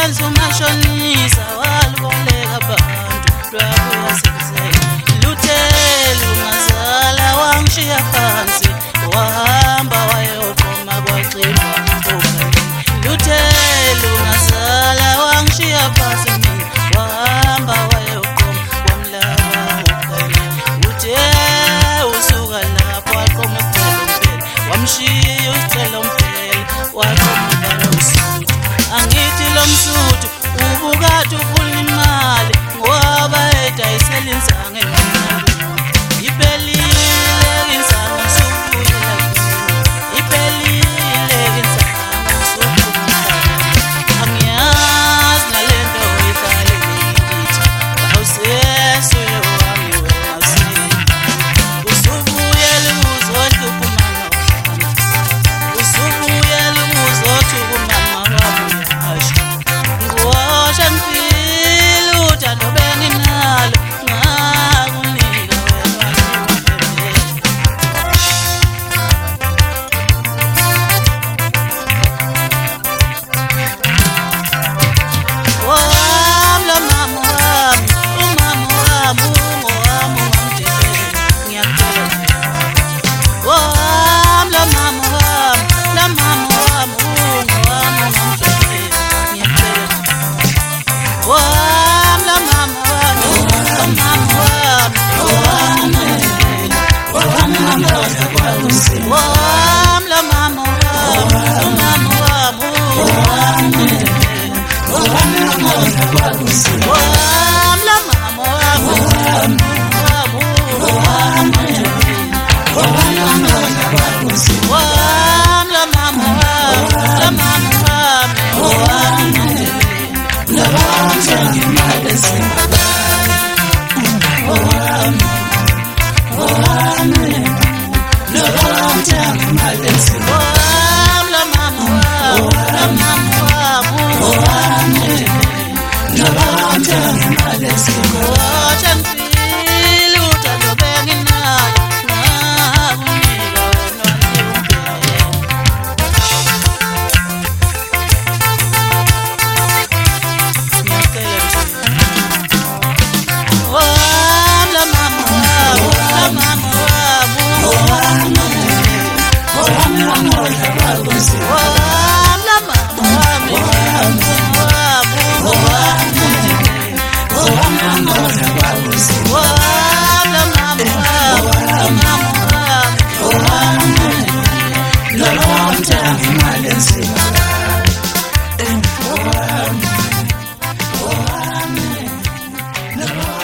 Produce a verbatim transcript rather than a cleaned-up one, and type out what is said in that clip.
wenza umashonisa waluboleka abantu lwabuya sekusele luthela ungazala wangishiya phansi wahamba wayokoma kwacima luthela ungazala wangishiya phansi wahamba wayokoma kwamlaba ukhanye uthe usuka lapho waqoma ucela umpela wamshiya ucela umpela waqoma ubala usuku angithi lo msuthu ubukade ufuna imali ngoba edayisela insange ngemali ipelile insange usubuyela ipelile insange usubuyela angiyazi nalento oyidlale ngithi awusesuye wami wena usubuyela uzohlupha umama usubuyela uzothukuma No